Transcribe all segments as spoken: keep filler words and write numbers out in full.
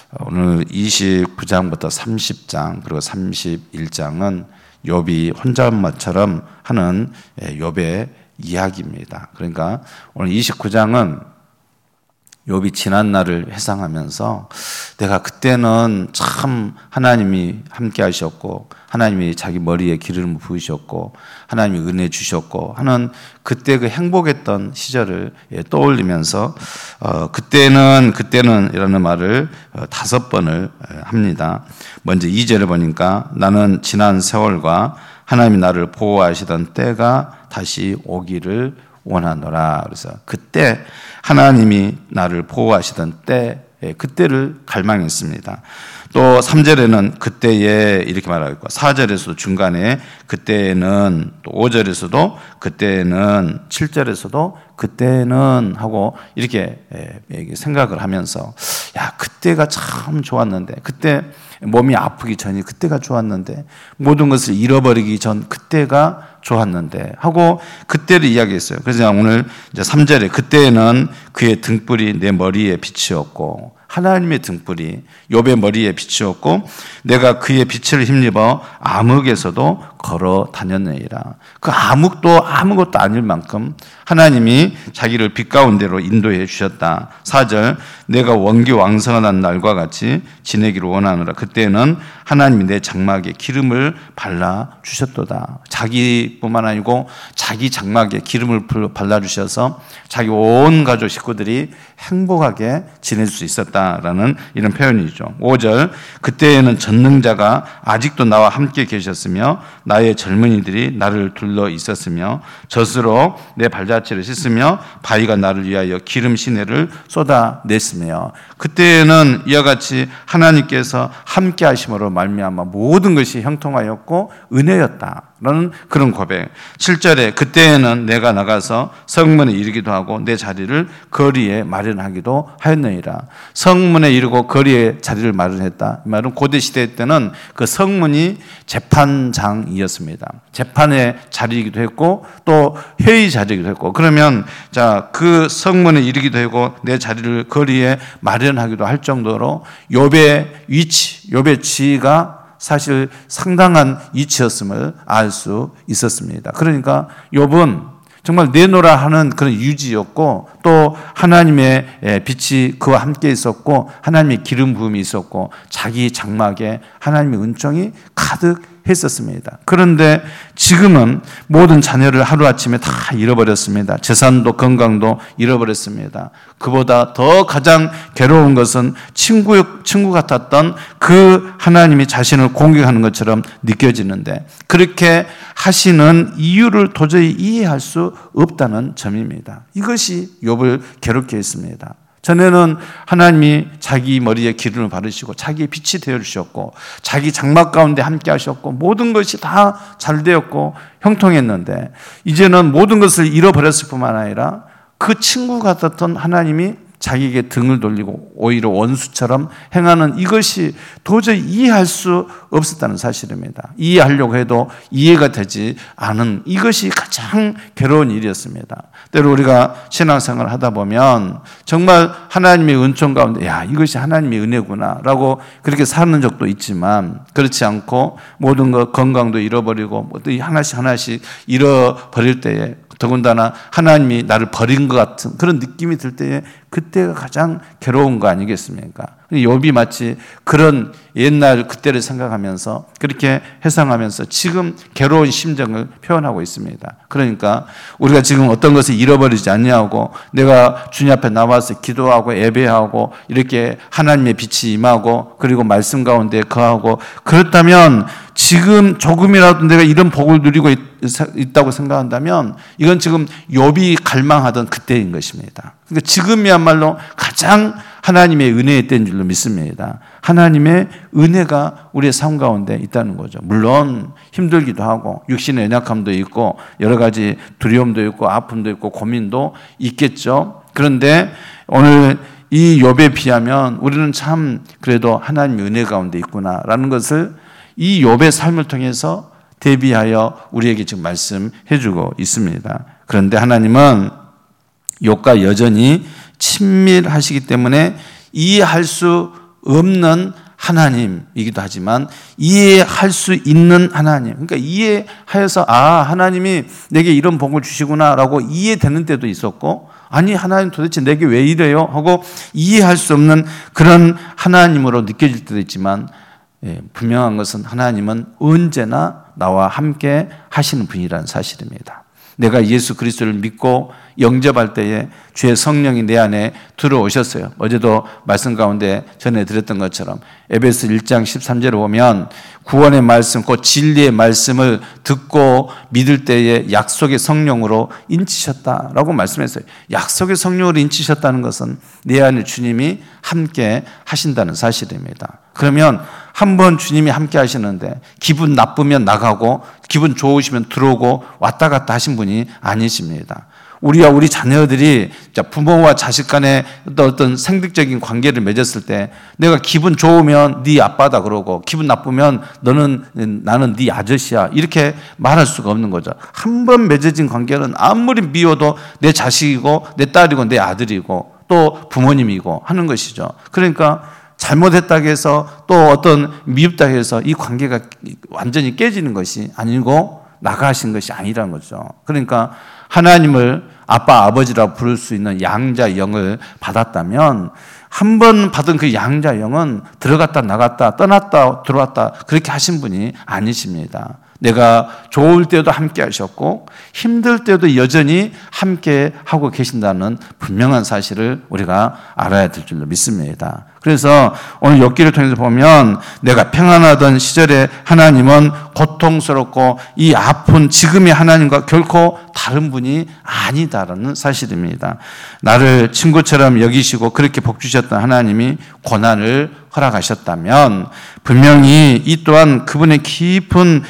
오늘 이십구 장부터 삼십 장 그리고 삼십일 장은 욥이 혼잣말처럼 하는 욥의 이야기입니다. 그러니까 오늘 이십구 장은 욥이 지난 날을 회상하면서 내가 그때는 참 하나님이 함께 하셨고 하나님이 자기 머리에 기름을 부으셨고 하나님이 은혜 주셨고 하는 그때 그 행복했던 시절을 떠올리면서 어, 그때는 그때는 이라는 말을 다섯 번을 합니다. 먼저 이 절에 보니까 나는 지난 세월과 하나님이 나를 보호하시던 때가 다시 오기를 원하노라. 그래서 그때 하나님이 나를 보호하시던 때, 그때를 갈망했습니다. 또 삼 절에는 그때에 이렇게 말하고 있고 사 절에서도 중간에 그때는 또 오 절에서도 그때는 칠 절에서도 그때는 하고 이렇게 생각을 하면서 야 그때가 참 좋았는데 그때 몸이 아프기 전이 그때가 좋았는데 모든 것을 잃어버리기 전 그때가 좋았는데 하고 그때를 이야기했어요. 그래서 오늘 이제 삼 절에 그때는 그의 등불이 내 머리에 빛이었고 하나님의 등불이 욥의 머리에 빛이었고 내가 그의 빛을 힘입어 암흑에서도 걸어 다녔느니라. 그 암흑도 아무것도 아닐 만큼 하나님이 자기를 빛 가운데로 인도해 주셨다. 사 절 내가 원기 왕성한 날과 같이 지내기를 원하노라. 그때는 하나님이 내 장막에 기름을 발라 주셨도다. 자기뿐만 아니고 자기 장막에 기름을 발라 주셔서 자기 온 가족 식구들이 행복하게 지낼 수 있었다라는 이런 표현이죠. 오 절 그때에는 전능자가 아직도 나와 함께 계셨으며 나의 젊은이들이 나를 둘러 있었으며 젖으로 내 발자취를 씻으며 바위가 나를 위하여 기름 시내를 쏟아냈으며 그때에는 이와 같이 하나님께서 함께 하심으로 말미암아 모든 것이 형통하였고 은혜였다라는 그런 고백. 칠 절에 그때에는 내가 나가서 성문에 이르기도 하고 내 자리를 거리에 마련하기도 하였느니라. 성문에 이르고 거리에 자리를 마련했다. 이 말은 고대 시대 때는 그 성문이 재판장이었습니다. 재판의 자리이기도 했고 또 회의 자리이기도 했고 그러면 자 그 성문에 이르기도 하고 내 자리를 거리에 마련하기도 할 정도로 욥의 위치, 욥의 지위가 사실 상당한 위치였음을 알 수 있었습니다. 그러니까 욥은 정말 내노라 하는 그런 유지였고 또 하나님의 빛이 그와 함께 있었고 하나님의 기름 부음이 있었고 자기 장막에 하나님의 은총이 가득 했었습니다. 그런데 지금은 모든 자녀를 하루아침에 다 잃어버렸습니다. 재산도 건강도 잃어버렸습니다. 그보다 더 가장 괴로운 것은 친구, 친구 같았던 그 하나님이 자신을 공격하는 것처럼 느껴지는데 그렇게 하시는 이유를 도저히 이해할 수 없다는 점입니다. 이것이 욥을 괴롭게 했습니다. 전에는 하나님이 자기 머리에 기름을 바르시고 자기의 빛이 되어주셨고 자기 장막 가운데 함께 하셨고 모든 것이 다 잘 되었고 형통했는데 이제는 모든 것을 잃어버렸을 뿐만 아니라 그 친구 같았던 하나님이 자기에게 등을 돌리고 오히려 원수처럼 행하는 이것이 도저히 이해할 수 없었다는 사실입니다. 이해하려고 해도 이해가 되지 않은 이것이 가장 괴로운 일이었습니다. 때로 우리가 신앙생활을 하다 보면 정말 하나님의 은총 가운데 야 이것이 하나님의 은혜구나 라고 그렇게 사는 적도 있지만 그렇지 않고 모든 것 건강도 잃어버리고 하나씩 하나씩 잃어버릴 때에 더군다나 하나님이 나를 버린 것 같은 그런 느낌이 들 때에 그때가 가장 괴로운 거 아니겠습니까? 욥이 마치 그런 옛날 그때를 생각하면서 그렇게 회상하면서 지금 괴로운 심정을 표현하고 있습니다. 그러니까 우리가 지금 어떤 것을 잃어버리지 않냐고 내가 주님 앞에 나와서 기도하고 예배하고 이렇게 하나님의 빛이 임하고 그리고 말씀 가운데 거하고 그렇다면 지금 조금이라도 내가 이런 복을 누리고 있, 있다고 생각한다면 이건 지금 욥이 갈망하던 그때인 것입니다. 그러니까 지금이야말로 가장 하나님의 은혜의 때인 줄로 믿습니다. 하나님의 은혜가 우리의 삶 가운데 있다는 거죠. 물론 힘들기도 하고 육신의 연약함도 있고 여러 가지 두려움도 있고 아픔도 있고 고민도 있겠죠. 그런데 오늘 이 욥에 비하면 우리는 참 그래도 하나님의 은혜 가운데 있구나라는 것을 이 욥의 삶을 통해서 대비하여 우리에게 지금 말씀해 주고 있습니다. 그런데 하나님은 욥과 여전히 친밀하시기 때문에 이해할 수 없는 하나님이기도 하지만 이해할 수 있는 하나님. 그러니까 이해하여서 아, 하나님이 내게 이런 복을 주시구나라고 이해되는 때도 있었고, 아니 하나님 도대체 내게 왜 이래요? 하고 이해할 수 없는 그런 하나님으로 느껴질 때도 있지만, 예, 분명한 것은 하나님은 언제나 나와 함께 하시는 분이라는 사실입니다. 내가 예수 그리스도를 믿고 영접할 때에 주의 성령이 내 안에 들어오셨어요. 어제도 말씀 가운데 전해드렸던 것처럼 에베소 일 장 십삼 절을 보면 구원의 말씀, 곧 진리의 말씀을 듣고 믿을 때에 약속의 성령으로 인치셨다라고 말씀했어요. 약속의 성령으로 인치셨다는 것은 내 안에 주님이 함께 하신다는 사실입니다. 그러면 한번 주님이 함께 하시는데 기분 나쁘면 나가고 기분 좋으시면 들어오고 왔다 갔다 하신 분이 아니십니다. 우리와 우리 자녀들이 부모와 자식 간에 어떤 생득적인 관계를 맺었을 때 내가 기분 좋으면 네 아빠다 그러고 기분 나쁘면 너는 나는 네 아저씨야 이렇게 말할 수가 없는 거죠. 한 번 맺어진 관계는 아무리 미워도 내 자식이고 내 딸이고 내 아들이고 또 부모님이고 하는 것이죠. 그러니까 잘못했다고 해서 또 어떤 미흡다고 해서 이 관계가 완전히 깨지는 것이 아니고 나가신 것이 아니라는 거죠. 그러니까 하나님을 아빠, 아버지라고 부를 수 있는 양자 영을 받았다면 한 번 받은 그 양자 영은 들어갔다 나갔다 떠났다 들어왔다 그렇게 하신 분이 아니십니다. 내가 좋을 때도 함께 하셨고 힘들 때도 여전히 함께 하고 계신다는 분명한 사실을 우리가 알아야 될 줄로 믿습니다. 그래서 오늘 욥기를 통해서 보면 내가 평안하던 시절에 하나님은 고통스럽고 이 아픈 지금의 하나님과 결코 다른 분이 아니다라는 사실입니다. 나를 친구처럼 여기시고 그렇게 복 주셨던 하나님이 고난을 허락하셨다면 분명히 이 또한 그분의 깊은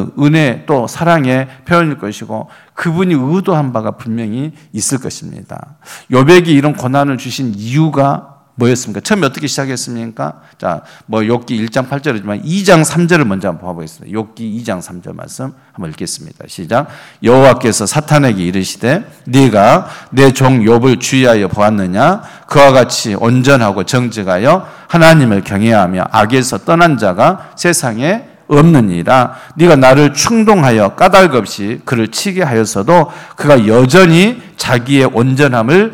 은혜 또 사랑의 표현일 것이고 그분이 의도한 바가 분명히 있을 것입니다. 욥에게 이런 고난을 주신 이유가 뭐였습니까? 처음에 어떻게 시작했습니까? 자, 뭐 욥기 일 장 팔 절이지만 이 장 삼 절을 먼저 한번 봐보겠습니다. 욥기 이 장 삼 절 말씀 한번 읽겠습니다. 시작. 여호와께서 사탄에게 이르시되 네가 내 종 욥을 주의하여 보았느냐? 그와 같이 온전하고 정직하여 하나님을 경외하며 악에서 떠난 자가 세상에 없느니라. 네가 나를 충동하여 까닭 없이 그를 치게 하였어도 그가 여전히 자기의 온전함을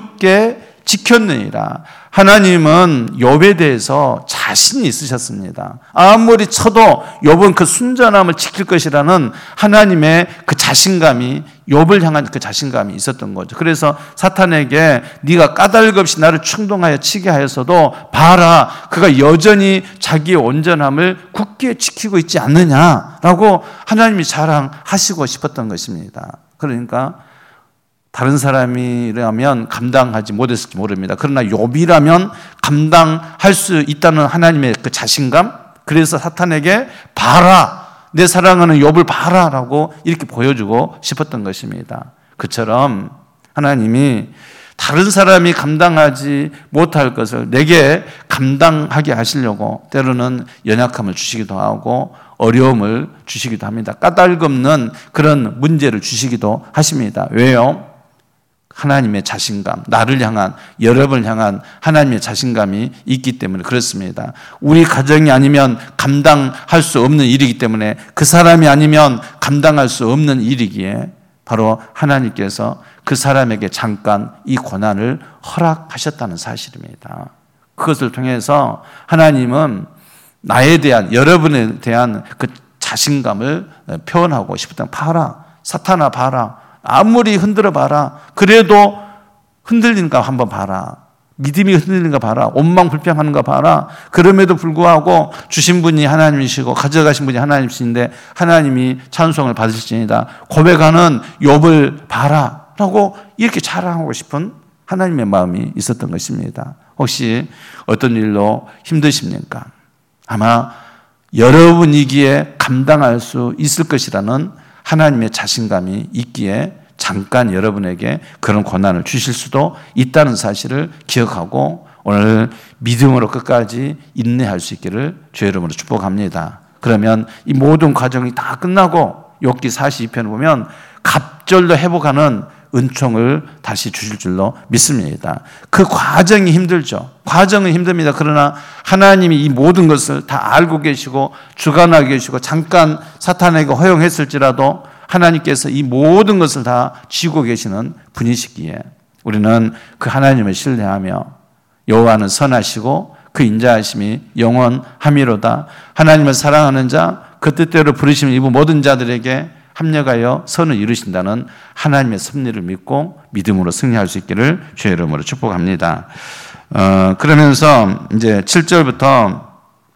굳게 지켰느니라. 하나님은 욥에 대해서 자신이 있으셨습니다. 아무리 쳐도 욥은 그 순전함을 지킬 것이라는 하나님의 그 자신감이 욥을 향한 그 자신감이 있었던 거죠. 그래서 사탄에게 네가 까닭 없이 나를 충동하여 치게 하였어도 봐라 그가 여전히 자기의 온전함을 굳게 지키고 있지 않느냐라고 하나님이 자랑하시고 싶었던 것입니다. 그러니까 다른 사람이라면 감당하지 못했을지 모릅니다. 그러나 욥이라면 감당할 수 있다는 하나님의 그 자신감, 그래서 사탄에게 봐라, 내 사랑하는 욥을 봐라라고 이렇게 보여주고 싶었던 것입니다. 그처럼 하나님이 다른 사람이 감당하지 못할 것을 내게 감당하게 하시려고 때로는 연약함을 주시기도 하고 어려움을 주시기도 합니다. 까닭 없는 그런 문제를 주시기도 하십니다. 왜요? 하나님의 자신감, 나를 향한, 여러분을 향한 하나님의 자신감이 있기 때문에 그렇습니다. 우리 가정이 아니면 감당할 수 없는 일이기 때문에 그 사람이 아니면 감당할 수 없는 일이기에 바로 하나님께서 그 사람에게 잠깐 이 고난을 허락하셨다는 사실입니다. 그것을 통해서 하나님은 나에 대한, 여러분에 대한 그 자신감을 표현하고 싶었던, 봐라, 사탄아 봐라, 아무리 흔들어 봐라. 그래도 흔들리는가 한번 봐라. 믿음이 흔들리는가 봐라. 원망불평하는가 봐라. 그럼에도 불구하고 주신 분이 하나님이시고 가져가신 분이 하나님이신데 하나님이 찬송을 받으실지니다 고백하는 욥을 봐라 라고 이렇게 자랑하고 싶은 하나님의 마음이 있었던 것입니다. 혹시 어떤 일로 힘드십니까? 아마 여러분이기에 감당할 수 있을 것이라는 하나님의 자신감이 있기에 잠깐 여러분에게 그런 고난을 주실 수도 있다는 사실을 기억하고 오늘 믿음으로 끝까지 인내할 수 있기를 주의 이름으로 축복합니다. 그러면 이 모든 과정이 다 끝나고 욥기 사십이 편을 보면 갑절로 회복하는 은총을 다시 주실 줄로 믿습니다. 그 과정이 힘들죠. 과정은 힘듭니다. 그러나 하나님이 이 모든 것을 다 알고 계시고 주관하고 계시고 잠깐 사탄에게 허용했을지라도 하나님께서 이 모든 것을 다 쥐고 계시는 분이시기에 우리는 그 하나님을 신뢰하며 여호와는 선하시고 그 인자하심이 영원함이로다. 하나님을 사랑하는 자, 그 뜻대로 부르심을 입은 모든 자들에게 합력하여 선을 이루신다는 하나님의 섭리를 믿고 믿음으로 승리할 수 있기를 주의 이름으로 축복합니다. 어, 그러면서 이제 칠 절부터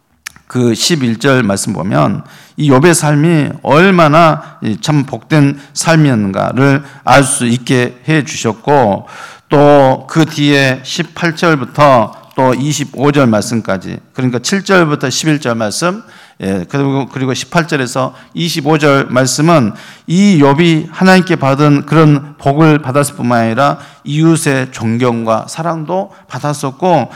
그 십일 절 말씀 보면 이 욥의 삶이 얼마나 참 복된 삶이었는가를 알 수 있게 해 주셨고 또 그 뒤에 십팔 절부터 또 이십오 절 말씀까지 그러니까 칠 절부터 십일 절 말씀 예, 그리고, 그리고 십팔 절에서 이십오 절 말씀은 이 욥이 하나님께 받은 그런 복을 받았을 뿐만 아니라 이웃의 존경과 사랑도 받았었고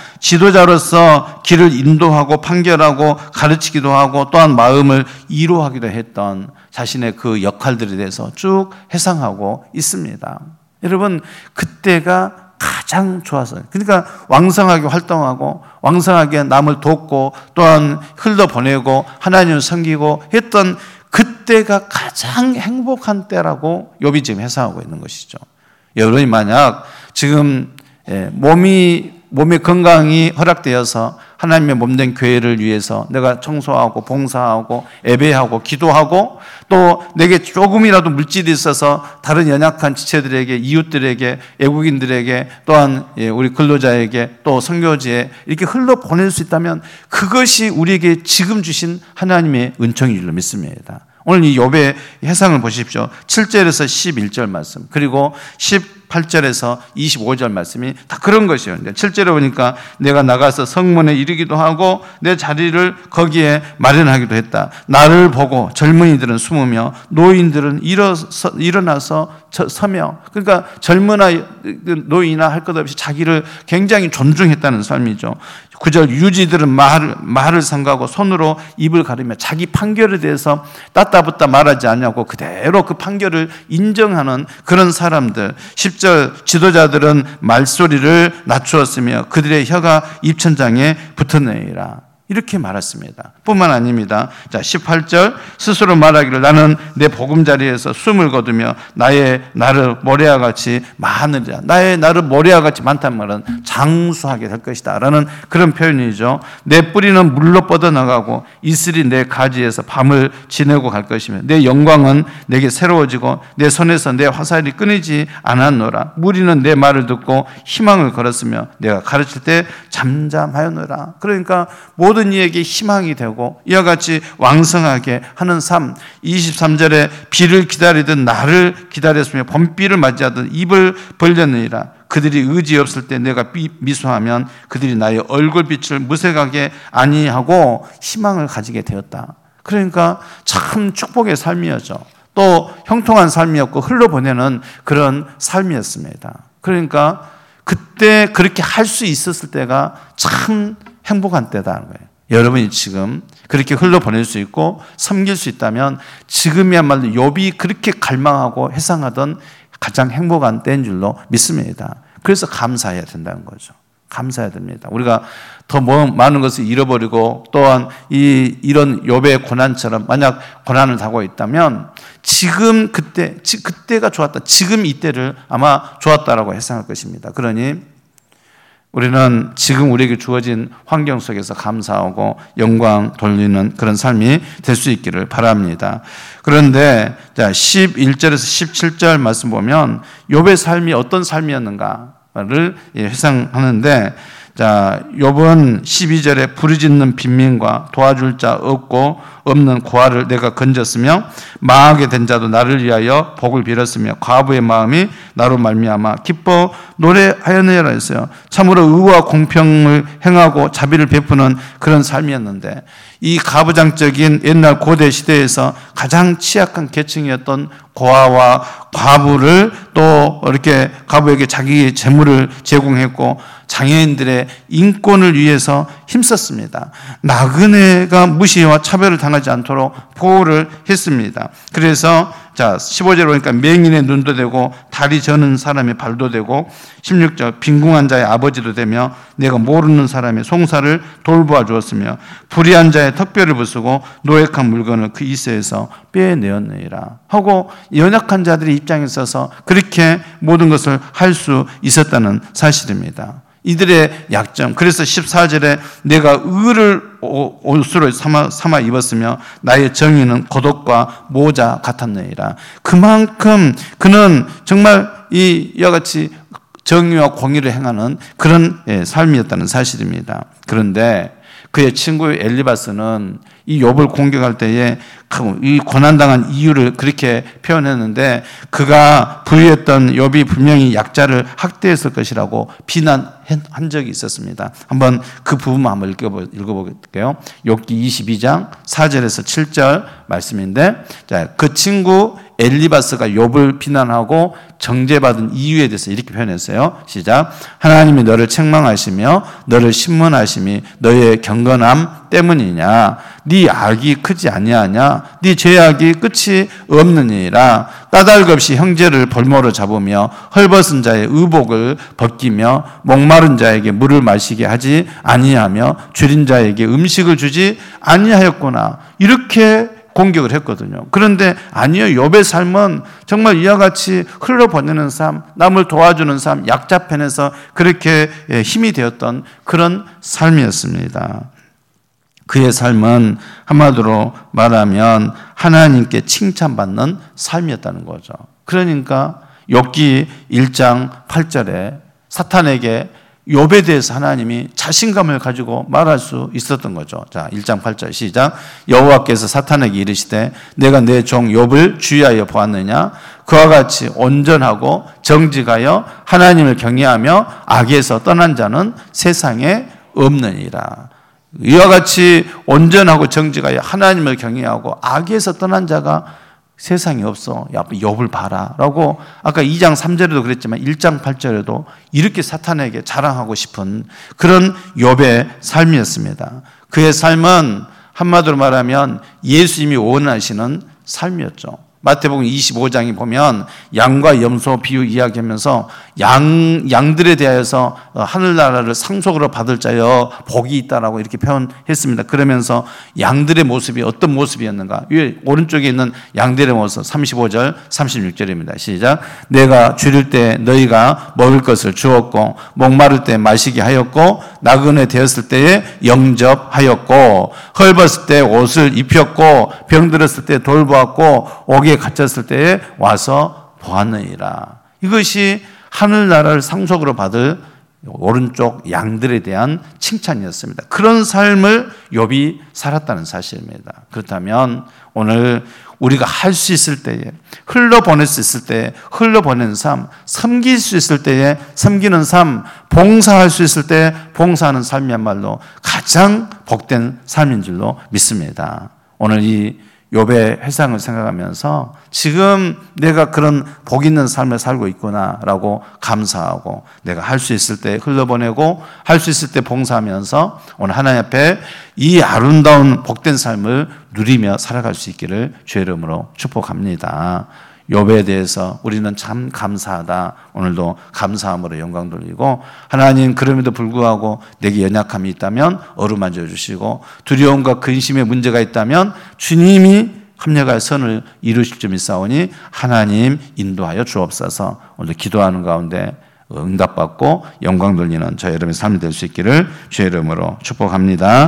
지도자로서 길을 인도하고 판결하고 가르치기도 하고 또한 마음을 이로하기도 했던 자신의 그 역할들에 대해서 쭉 회상하고 있습니다. 여러분, 그때가 가장 좋았어요. 그러니까 왕성하게 활동하고 왕성하게 남을 돕고 또한 흘러보내고 하나님을 섬기고 했던 그때가 가장 행복한 때라고 욥이 지금 회상하고 있는 것이죠. 여러분이 만약 지금 몸이 몸의 건강이 허락되어서 하나님의 몸된 교회를 위해서 내가 청소하고 봉사하고 예배하고 기도하고 또 내게 조금이라도 물질이 있어서 다른 연약한 지체들에게 이웃들에게 외국인들에게 또한 우리 근로자에게 또 선교지에 이렇게 흘러보낼 수 있다면 그것이 우리에게 지금 주신 하나님의 은총인 줄로 믿습니다. 오늘 이 욥의 해상을 보십시오. 칠 절에서 십일 절 말씀 그리고 십팔 절에서 이십오 절 말씀이 다 그런 것이에요. 칠 절에 보니까 내가 나가서 성문에 이르기도 하고 내 자리를 거기에 마련하기도 했다. 나를 보고 젊은이들은 숨으며 노인들은 일어서, 일어나서 서며 그러니까 젊으나 노인이나 할 것 없이 자기를 굉장히 존중했다는 삶이죠. 구 절 유지들은 말을, 말을 삼가고 손으로 입을 가리며 자기 판결에 대해서 따따붙다 말하지 않냐고 그대로 그 판결을 인정하는 그런 사람들. 십 절 지도자들은 말소리를 낮추었으며 그들의 혀가 입천장에 붙었느니라. 이렇게 말했습니다. 뿐만 아닙니다. 자, 십팔 절 스스로 말하기를 나는 내 보금자리에서 숨을 거두며 나의 나를 모래와 같이 많으리라. 나의 나를 모래와 같이 많다는 말은 장수하게 될 것이다 라는 그런 표현이죠. 내 뿌리는 물로 뻗어나가고 이슬이 내 가지에서 밤을 지내고 갈 것이며 내 영광은 내게 새로워지고 내 손에서 내 화살이 끊이지 않았노라. 무리는 내 말을 듣고 희망을 걸었으며 내가 가르칠 때 잠잠하였노라. 그러니까 모든 이에게 희망이 되고 이와 같이 왕성하게 하는 삶. 이십삼 절에 비를 기다리듯 나를 기다렸으며 봄비를 맞이하듯 입을 벌렸느니라. 그들이 의지 없을 때 내가 미소하면 그들이 나의 얼굴빛을 무색하게 아니하고 희망을 가지게 되었다. 그러니까 참 축복의 삶이었죠. 또 형통한 삶이었고 흘러보내는 그런 삶이었습니다. 그러니까 그때 그렇게 할 수 있었을 때가 참 행복한 때다는 거예요. 여러분이 지금 그렇게 흘러보낼 수 있고 섬길 수 있다면 지금이야말로 욥이 그렇게 갈망하고 회상하던 가장 행복한 때인 줄로 믿습니다. 그래서 감사해야 된다는 거죠. 감사해야 됩니다. 우리가 더 많은 것을 잃어버리고 또한 이, 이런 욥의 고난처럼 만약 고난을 당하고 있다면 지금 그때, 그때가 좋았다. 지금 이때를 아마 좋았다라고 회상할 것입니다. 그러니 우리는 지금 우리에게 주어진 환경 속에서 감사하고 영광 돌리는 그런 삶이 될 수 있기를 바랍니다. 그런데 자 십일 절에서 십칠 절 말씀 보면 욥의 삶이 어떤 삶이었는가를 회상하는데 자 욥은 십이 절에 부르짖는 빈민과 도와줄 자 없고 없는 고아를 내가 건졌으며 망하게 된 자도 나를 위하여 복을 빌었으며 과부의 마음이 나로 말미암아 기뻐 노래하였느니라 했어요. 참으로 의와 공평을 행하고 자비를 베푸는 그런 삶이었는데 이 가부장적인 옛날 고대 시대에서 가장 취약한 계층이었던 고아와 과부를 또 이렇게 과부에게 자기의 재물을 제공했고 장애인들의 인권을 위해서 힘썼습니다. 나그네가 무시와 차별을 당하지 않도록 보호를 했습니다. 그래서 자, 십오 절 보니까 맹인의 눈도 되고 다리 저는 사람의 발도 되고, 십육 절 빈궁한 자의 아버지도 되며 내가 모르는 사람의 송사를 돌보아 주었으며 불의한 자의 턱뼈를 부수고 노획한 물건을 그 이새에서 빼내었느니라 하고, 연약한 자들의 입장에 있어서 그렇게 모든 것을 할 수 있었다는 사실입니다. 이들의 약점. 그래서 십사 절에 내가 의를 옷으로 삼아, 삼아 입었으며 나의 정의는 겉옷과 모자 같았느니라. 그만큼 그는 정말 이 이와 같이 정의와 공의를 행하는 그런 삶이었다는 사실입니다. 그런데 그의 친구 엘리바스는 이 욥을 공격할 때에 이 고난당한 이유를 그렇게 표현했는데, 그가 부유했던 욥이 분명히 약자를 학대했을 것이라고 비난한 적이 있었습니다. 한번 그 부분만 한번 읽어볼게요. 욥기 이십이 장 사 절에서 칠 절 말씀인데, 자, 그 친구 엘리바스가 욥을 비난하고 정죄받은 이유에 대해서 이렇게 표현했어요. 시작. 하나님이 너를 책망하시며 너를 신문하심이 너의 경건함 때문이냐? 네 악이 크지 아니하냐? 네 죄악이 끝이 없느니라. 까닭 없이 형제를 볼모로 잡으며 헐벗은 자의 의복을 벗기며 목마른 자에게 물을 마시게 하지 아니하며 줄인 자에게 음식을 주지 아니하였구나. 이렇게 공격을 했거든요. 그런데 아니요, 욥의 삶은 정말 이와 같이 흘러보내는 삶, 남을 도와주는 삶, 약자 편에서 그렇게 힘이 되었던 그런 삶이었습니다. 그의 삶은 한마디로 말하면 하나님께 칭찬받는 삶이었다는 거죠. 그러니까 욥기 일 장 팔 절에 사탄에게 욥에 대해서 하나님이 자신감을 가지고 말할 수 있었던 거죠. 자, 일 장 팔 절 시작. 여호와께서 사탄에게 이르시되 내가 내 종 욥을 주의하여 보았느냐? 그와 같이 온전하고 정직하여 하나님을 경외하며 악에서 떠난 자는 세상에 없느니라. 이와 같이 온전하고 정직하여 하나님을 경외하고 악에서 떠난 자가 세상에 없어. 야, 욥을 봐라 라고 아까 이 장 삼 절에도 그랬지만 일 장 팔 절에도 이렇게 사탄에게 자랑하고 싶은 그런 욥의 삶이었습니다. 그의 삶은 한마디로 말하면 예수님이 원하시는 삶이었죠. 마태복음 이십오 장에 보면 양과 염소 비유 이야기하면서 양, 양들에 대하여서 하늘나라를 상속으로 받을 자여 복이 있다라고 이렇게 표현했습니다. 그러면서 양들의 모습이 어떤 모습이었는가? 위에 오른쪽에 있는 양들의 모습 삼십오 절 삼십육 절입니다. 시작. 내가 줄일 때 너희가 먹을 것을 주었고 목마를 때 마시게 하였고 나그네 되었을 때에 영접하였고 헐벗을 때 옷을 입혔고 병들었을 때 돌보았고 옥에 갇혔을 때에 와서 보았느니라. 이것이 하늘나라를 상속으로 받을 오른쪽 양들에 대한 칭찬이었습니다. 그런 삶을 욥이 살았다는 사실입니다. 그렇다면 오늘 우리가 할 수 있을 때에, 흘러보낼 수 있을 때에 흘러보내는 삶, 섬길 수 있을 때에 섬기는 삶, 봉사할 수 있을 때에 봉사하는 삶이야말로 가장 복된 삶인 줄로 믿습니다. 오늘 이 욥의 회상을 생각하면서 지금 내가 그런 복 있는 삶을 살고 있구나라고 감사하고 내가 할 수 있을 때 흘려보내고 할 수 있을 때 봉사하면서 오늘 하나님 앞에 이 아름다운 복된 삶을 누리며 살아갈 수 있기를 주의 이름으로 축복합니다. 욥에 대해서 우리는 참 감사하다. 오늘도 감사함으로 영광 돌리고 하나님 그럼에도 불구하고 내게 연약함이 있다면 어루만져 주시고 두려움과 근심의 문제가 있다면 주님이 합력하여 선을 이루실 줄 믿사오니 하나님 인도하여 주옵소서. 오늘 기도하는 가운데 응답받고 영광 돌리는 저희 여러분의 삶이 될 수 있기를 주의 이름으로 축복합니다.